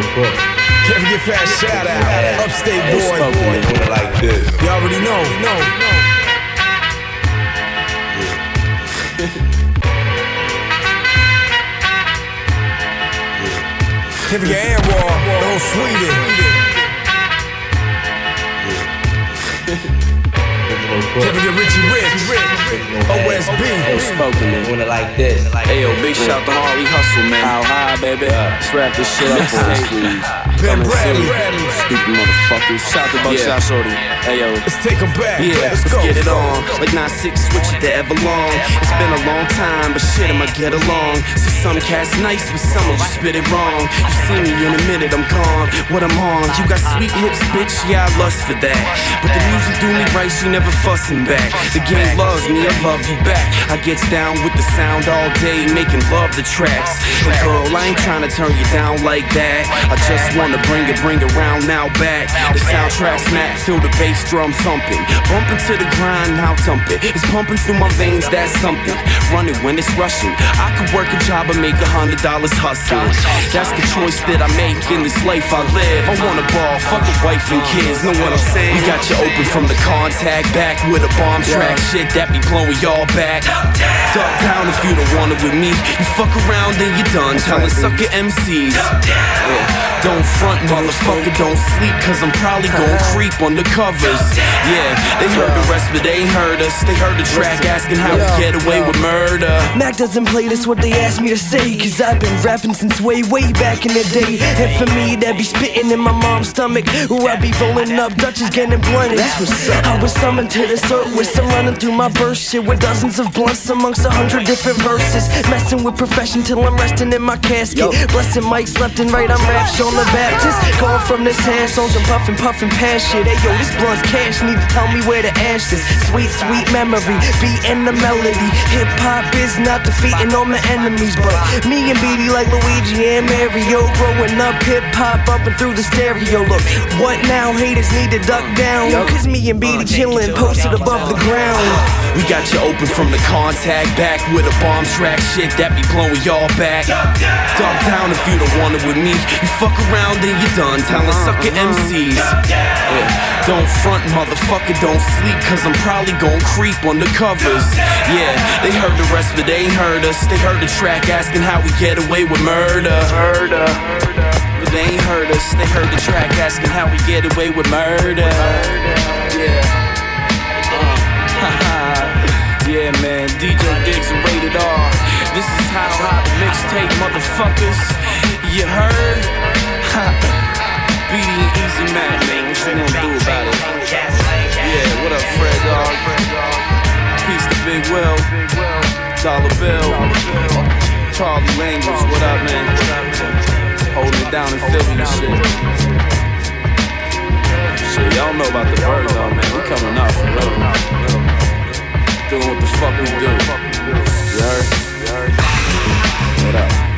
Can't forget fast shout out. Upstate boy. Doing it like this. You already know. Can't forget Anwar, the whole Sweden. Can't forget Richie Rich, OSB. Spoken, man. Doing it like this. Hey, yo, big shout to Harley Hustle, man. How high, baby? Let's wrap this shit up for us, please. Ben Bradley. Stupid motherfuckers. Shout to Buckshot Shorty. Hey, yo. Let's take them back. Yeah, let's get it on. Like 9-6, switch it to Everlong. It's been a long time, but shit, I'ma get along. See, some cats nice, but some will just spit it wrong. You see me in a minute, I'm gone. What I'm on, you got sweet hips, bitch, yeah, I lust for that. But the music do me right, she never fussing back. The game loves me, I love you back. I gets down with the sound all day, making love the tracks. But girl, I ain't trying to turn you down like that. I just wanna bring it round now back. The soundtrack smack, feel the bass drum thumping. Bumping to the grind, now thump it. It's pumping through my veins, that's something. Running when it's rushing. I could work a job and make $100 hustling. That's the choice that I make in this life I live. I wanna ball, fuck a wife and kids, know what I'm saying? We got you open from the contact, back with a bomb track. Shit that be blowing y'all back. Duck down if you don't want it with me. You fuck around and you done. Telling sucker MCs. Don't front, motherfucker, don't sleep, cause I'm probably gon' creep on the covers. Yeah, they heard the rest, but they ain't heard us. They heard the track asking how we get away with murder. Mac doesn't play this, what they asked me to say, cause I've been rapping since way back in the day. And for me, that be spitting in my mom's stomach, or I be rolling up Dutches getting blunted. I was summoned to the service, I'm running through my burst shit with dozens of blunts amongst 100 different verses. Messing with profession till I'm resting in my casket. Blessing mics left and right, I'm rap showing the Baptist. Going from this hand songs and puffin' past shit. Hey yo, this blunt's cash, need to tell me where to ash this. Sweet memory, beat and the melody. Hip hop is not defeating all my enemies, but me and BD like Luigi and Mario. Growing up, hip hop bumping through the stereo. Look, what now? Haters need to duck down, cause me and BD chillin', posted above the ground. We got you open from the contact, back with a bomb track. Shit that be blowing y'all back. Duck down if you don't want it with me. You fuck around and you done. Telling sucker MCs. Don't front, motherfucker, don't sleep, cause I'm probably gon' creep on the covers. Yeah, they heard the rest, but they ain't heard us. They heard the track asking how we get away with murder. But they ain't heard us. They heard the track asking how we get away with murder. Yeah, man, DJ Diggs and Rated R. This is how the mixtape, motherfuckers. You heard? BD and Easy Mac, man, what you gonna do about it? Yeah, what up, Fred Dog? Peace to Big Will, Dollar Bill, Charlie Language, what up, man? Holding it down in Philly and shit. Shit, y'all know about the bird, though, man. We coming up for real. Doing what the fuck we do. You heard? What up?